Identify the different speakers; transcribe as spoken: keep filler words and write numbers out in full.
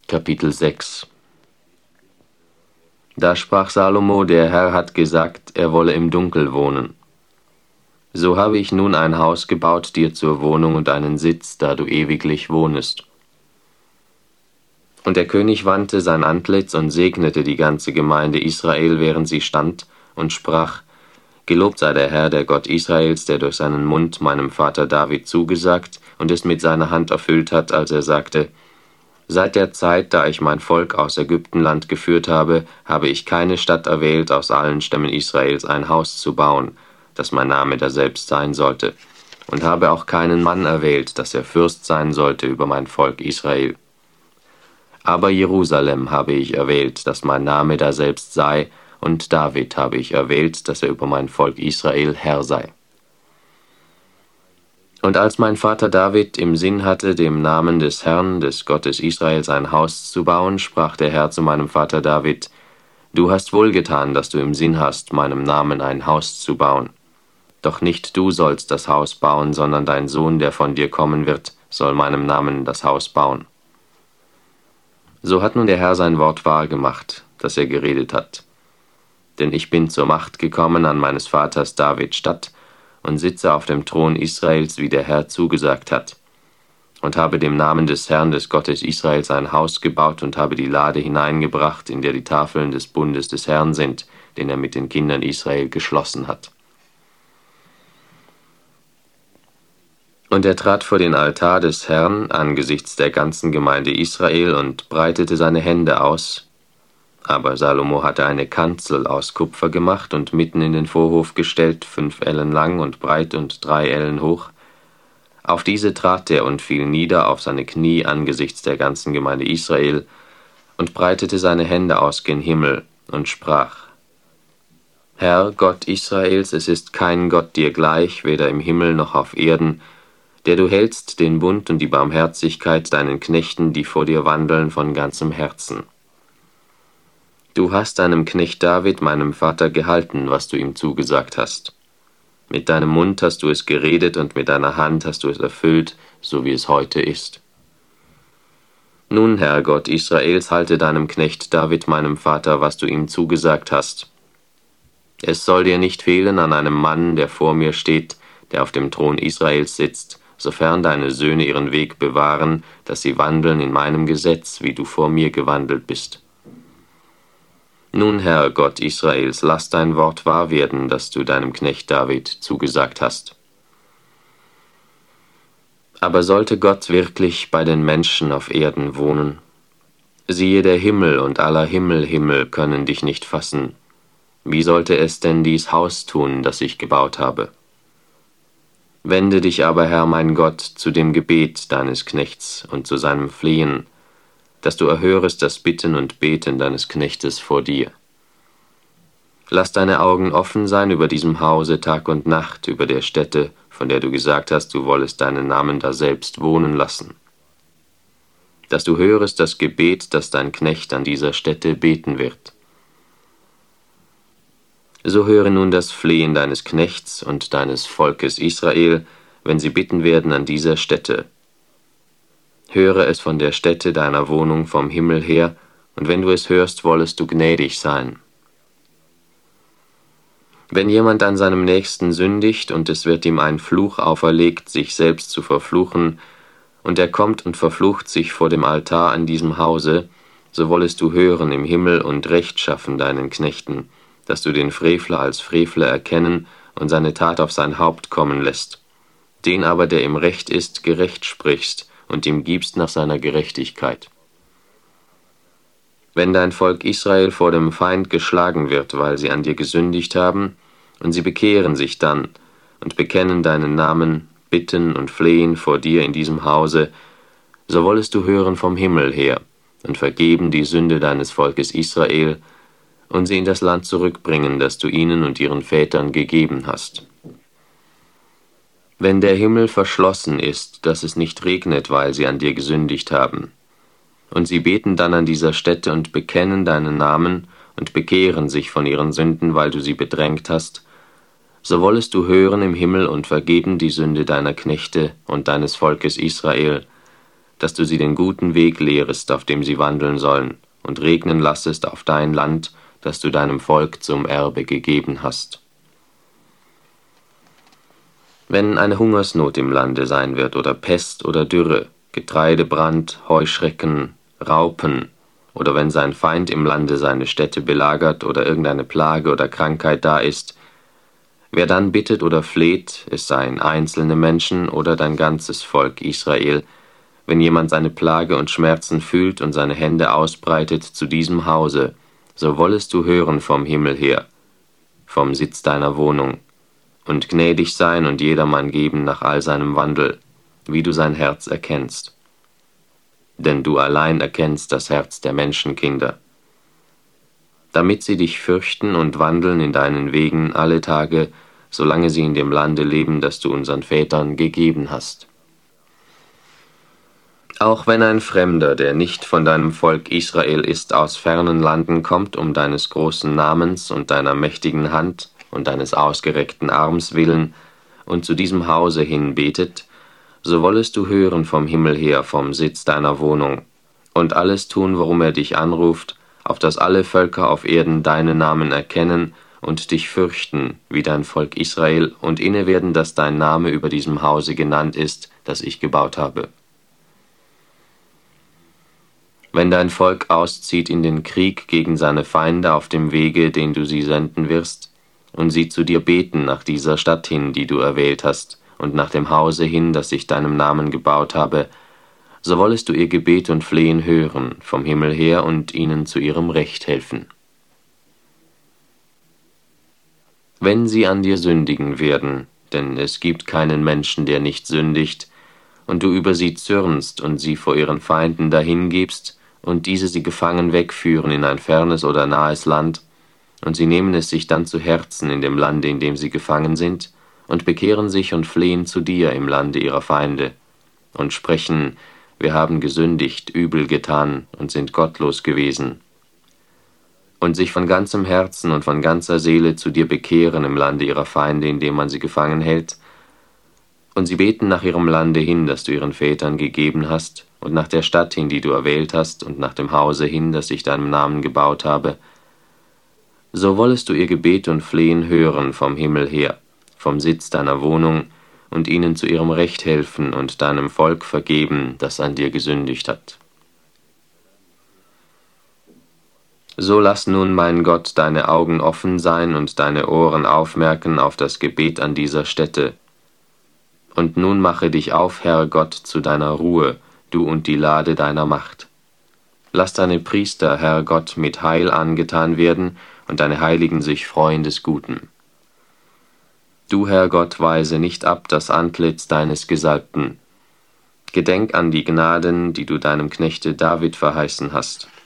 Speaker 1: Kapitel sechs. Da sprach Salomo, der Herr hat gesagt, er wolle im Dunkel wohnen. So habe ich nun ein Haus gebaut dir zur Wohnung und einen Sitz, da du ewiglich wohnest. Und der König wandte sein Antlitz und segnete die ganze Gemeinde Israel, während sie stand, und sprach: Gelobt sei der Herr, der Gott Israels, der durch seinen Mund meinem Vater David zugesagt und es mit seiner Hand erfüllt hat, als er sagte: Seit der Zeit, da ich mein Volk aus Ägyptenland geführt habe, habe ich keine Stadt erwählt, aus allen Stämmen Israels ein Haus zu bauen, dass mein Name daselbst sein sollte, und habe auch keinen Mann erwählt, dass er Fürst sein sollte über mein Volk Israel. Aber Jerusalem habe ich erwählt, dass mein Name daselbst sei, und David habe ich erwählt, dass er über mein Volk Israel Herr sei. Und als mein Vater David im Sinn hatte, dem Namen des Herrn, des Gottes Israels, ein Haus zu bauen, sprach der Herr zu meinem Vater David: Du hast wohlgetan, dass du im Sinn hast, meinem Namen ein Haus zu bauen. Doch nicht du sollst das Haus bauen, sondern dein Sohn, der von dir kommen wird, soll meinem Namen das Haus bauen. So hat nun der Herr sein Wort wahr gemacht, das er geredet hat. Denn ich bin zur Macht gekommen an meines Vaters David statt und sitze auf dem Thron Israels, wie der Herr zugesagt hat, und habe dem Namen des Herrn, des Gottes Israels, ein Haus gebaut und habe die Lade hineingebracht, in der die Tafeln des Bundes des Herrn sind, den er mit den Kindern Israel geschlossen hat. Und er trat vor den Altar des Herrn angesichts der ganzen Gemeinde Israel und breitete seine Hände aus. Aber Salomo hatte eine Kanzel aus Kupfer gemacht und mitten in den Vorhof gestellt, fünf Ellen lang und breit und drei Ellen hoch. Auf diese trat er und fiel nieder auf seine Knie angesichts der ganzen Gemeinde Israel und breitete seine Hände aus gen Himmel und sprach: Herr, Gott Israels, es ist kein Gott dir gleich, weder im Himmel noch auf Erden, der du hältst den Bund und die Barmherzigkeit deinen Knechten, die vor dir wandeln, von ganzem Herzen. Du hast deinem Knecht David, meinem Vater, gehalten, was du ihm zugesagt hast. Mit deinem Mund hast du es geredet und mit deiner Hand hast du es erfüllt, so wie es heute ist. Nun, Herr Gott Israels, halte deinem Knecht David, meinem Vater, was du ihm zugesagt hast. Es soll dir nicht fehlen an einem Mann, der vor mir steht, der auf dem Thron Israels sitzt, sofern deine Söhne ihren Weg bewahren, dass sie wandeln in meinem Gesetz, wie du vor mir gewandelt bist. Nun, Herr Gott Israels, lass dein Wort wahr werden, das du deinem Knecht David zugesagt hast. Aber sollte Gott wirklich bei den Menschen auf Erden wohnen? Siehe, der Himmel und aller Himmelhimmel können dich nicht fassen. Wie sollte es denn dies Haus tun, das ich gebaut habe? Wende dich aber, Herr mein Gott, zu dem Gebet deines Knechts und zu seinem Flehen, dass du erhörest das Bitten und Beten deines Knechtes vor dir. Lass deine Augen offen sein über diesem Hause Tag und Nacht, über der Stätte, von der du gesagt hast, du wollest deinen Namen daselbst wohnen lassen. Dass du hörest das Gebet, das dein Knecht an dieser Stätte beten wird. So höre nun das Flehen deines Knechts und deines Volkes Israel, wenn sie bitten werden an dieser Stätte. Höre es von der Stätte deiner Wohnung vom Himmel her, und wenn du es hörst, wollest du gnädig sein. Wenn jemand an seinem Nächsten sündigt, und es wird ihm ein Fluch auferlegt, sich selbst zu verfluchen, und er kommt und verflucht sich vor dem Altar an diesem Hause, so wollest du hören im Himmel und Recht schaffen deinen Knechten, dass du den Frevler als Frevler erkennen und seine Tat auf sein Haupt kommen lässt. Den aber, der im Recht ist, gerecht sprichst und ihm gibst nach seiner Gerechtigkeit. Wenn dein Volk Israel vor dem Feind geschlagen wird, weil sie an dir gesündigt haben, und sie bekehren sich dann und bekennen deinen Namen, bitten und flehen vor dir in diesem Hause, so wollest du hören vom Himmel her und vergeben die Sünde deines Volkes Israel und sie in das Land zurückbringen, das du ihnen und ihren Vätern gegeben hast. Wenn der Himmel verschlossen ist, dass es nicht regnet, weil sie an dir gesündigt haben, und sie beten dann an dieser Stätte und bekennen deinen Namen und bekehren sich von ihren Sünden, weil du sie bedrängt hast, so wollest du hören im Himmel und vergeben die Sünde deiner Knechte und deines Volkes Israel, dass du sie den guten Weg lehrest, auf dem sie wandeln sollen, und regnen lassest auf dein Land, das du deinem Volk zum Erbe gegeben hast. Wenn eine Hungersnot im Lande sein wird, oder Pest oder Dürre, Getreidebrand, Heuschrecken, Raupen, oder wenn sein Feind im Lande seine Städte belagert oder irgendeine Plage oder Krankheit da ist, wer dann bittet oder fleht, es seien einzelne Menschen oder dein ganzes Volk Israel, wenn jemand seine Plage und Schmerzen fühlt und seine Hände ausbreitet zu diesem Hause, so wollest du hören vom Himmel her, vom Sitz deiner Wohnung, und gnädig sein und jedermann geben nach all seinem Wandel, wie du sein Herz erkennst. Denn du allein erkennst das Herz der Menschenkinder, damit sie dich fürchten und wandeln in deinen Wegen alle Tage, solange sie in dem Lande leben, das du unseren Vätern gegeben hast. Auch wenn ein Fremder, der nicht von deinem Volk Israel ist, aus fernen Landen kommt, um deines großen Namens und deiner mächtigen Hand und deines ausgereckten Arms willen, und zu diesem Hause hin betet, so wollest du hören vom Himmel her, vom Sitz deiner Wohnung, und alles tun, worum er dich anruft, auf dass alle Völker auf Erden deinen Namen erkennen und dich fürchten, wie dein Volk Israel, und inne werden, dass dein Name über diesem Hause genannt ist, das ich gebaut habe. Wenn dein Volk auszieht in den Krieg gegen seine Feinde auf dem Wege, den du sie senden wirst, und sie zu dir beten nach dieser Stadt hin, die du erwählt hast, und nach dem Hause hin, das ich deinem Namen gebaut habe, so wollest du ihr Gebet und Flehen hören vom Himmel her und ihnen zu ihrem Recht helfen. Wenn sie an dir sündigen werden, denn es gibt keinen Menschen, der nicht sündigt, und du über sie zürnst und sie vor ihren Feinden dahingibst, und diese sie gefangen wegführen in ein fernes oder nahes Land, und sie nehmen es sich dann zu Herzen in dem Lande, in dem sie gefangen sind, und bekehren sich und flehen zu dir im Lande ihrer Feinde, und sprechen, wir haben gesündigt, übel getan und sind gottlos gewesen, und sich von ganzem Herzen und von ganzer Seele zu dir bekehren im Lande ihrer Feinde, in dem man sie gefangen hält, und sie beten nach ihrem Lande hin, das du ihren Vätern gegeben hast, und nach der Stadt hin, die du erwählt hast, und nach dem Hause hin, das ich deinem Namen gebaut habe, so wollest du ihr Gebet und Flehen hören vom Himmel her, vom Sitz deiner Wohnung, und ihnen zu ihrem Recht helfen und deinem Volk vergeben, das an dir gesündigt hat. So lass nun, mein Gott, deine Augen offen sein und deine Ohren aufmerken auf das Gebet an dieser Stätte. Und nun mache dich auf, Herr Gott, zu deiner Ruhe, du und die Lade deiner Macht. Lass deine Priester, Herr Gott, mit Heil angetan werden und deine Heiligen sich freuen des Guten. Du, Herr Gott, weise nicht ab das Antlitz deines Gesalbten. Gedenk an die Gnaden, die du deinem Knechte David verheißen hast.